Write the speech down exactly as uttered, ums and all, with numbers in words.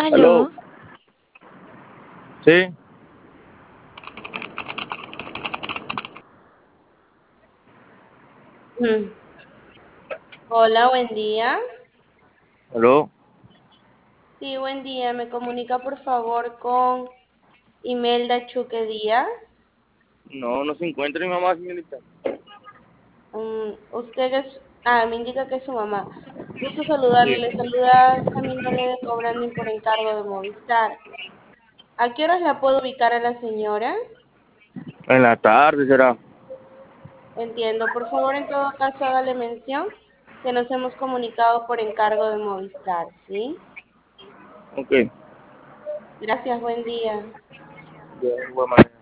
Aló. Aló. Sí. Mm. Hola, buen día. Aló. Sí, buen día. ¿Me comunica por favor con Imelda Chuque Díaz? No, no se encuentra mi mamá, señorita. Mm, usted es... Ah, me indica que es su mamá. Gusto saludarle. Sí. Le saluda Camila de Cobranding por encargo de Movistar. ¿A qué horas la puedo ubicar a la señora? En la tarde será. Entiendo. Por favor, en todo caso, hágale mención que nos hemos comunicado por encargo de Movistar, ¿sí? Ok. Gracias, buen día. De igual manera.